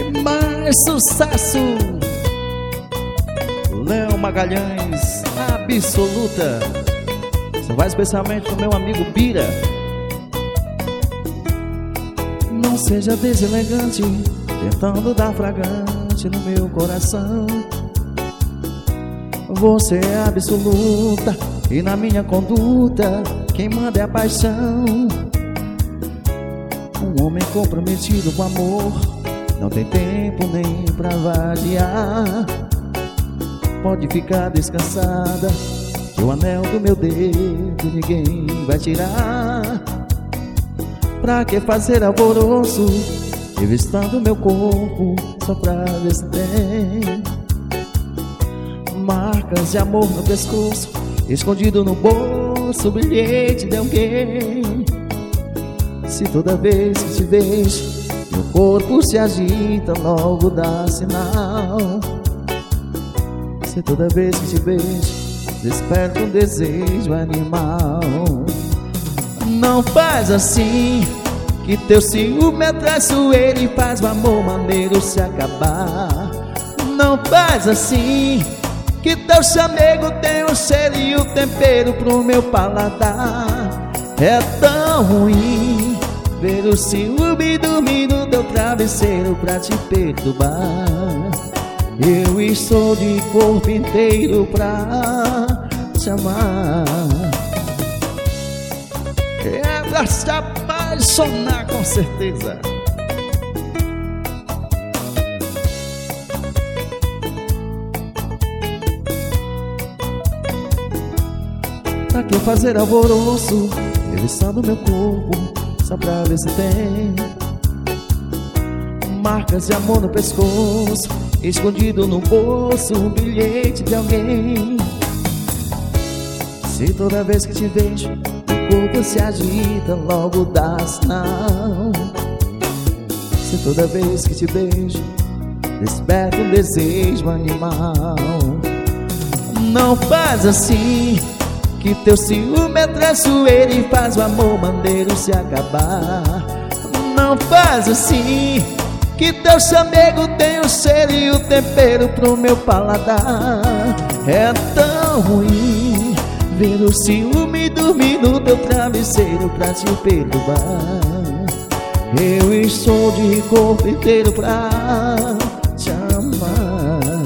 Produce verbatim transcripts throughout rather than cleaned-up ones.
mais sucesso. Léo Magalhães, Absoluta. Isso vai especialmente pro meu amigo Bira. Não seja deselegante, tentando dar fragante no meu coração. Você é absoluta e na minha conduta quem manda é a paixão. Um homem comprometido com amor não tem tempo nem pra vadiar. Pode ficar descansada, que o anel do meu dedo ninguém vai tirar. Pra que fazer alvoroço, revistando meu corpo só pra ver se tem marcas de amor no pescoço, escondido no bolso, o bilhete de alguém. Se toda vez que te vejo, meu corpo se agita, logo dá sinal. Se toda vez que te vejo, desperta um desejo animal. Não faz assim, que teu ciúme é traiçoeiro e faz o amor maneiro se acabar. Não faz assim, que teu chamego tem o cheiro e o tempero pro meu paladar. É tão ruim ver o ciúme dormir no teu travesseiro pra te perturbar. Eu estou de corpo inteiro pra te amar. É pra se apaixonar com certeza. Pra que fazer alvoroço, revistando meu corpo só pra ver se tem marcas de amor no pescoço, escondido no bolso, um bilhete de alguém. Se toda vez que te vejo, o corpo se agita, logo dá sinal. Se toda vez que te beijo, desperta um desejo animal. Não faz assim, que teu ciúme é traiçoeiro e faz o amor maneiro se acabar. Não faz assim, que teu chamego tem o cheiro e o tempero pro meu paladar. É tão ruim ver o ciúme dormir no teu travesseiro pra te perturbar. Eu estou de corpo inteiro pra te amar.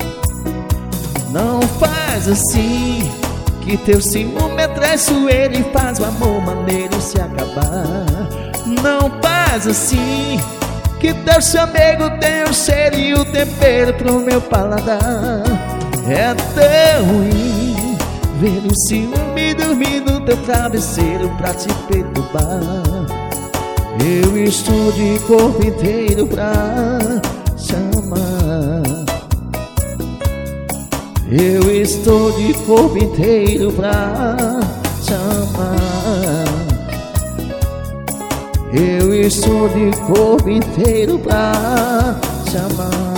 Não faz assim, que teu ciúme é traiçoeiro e faz o amor maneiro se acabar. Não faz assim, que teu chamego tem o cheiro e o tempero pro meu paladar. É tão ruim ver o ciúme dormir no teu travesseiro pra te perturbar. Eu estou de corpo inteiro pra te amar. Eu estou de corpo inteiro pra te amar. Eu estou de corpo inteiro pra te amar.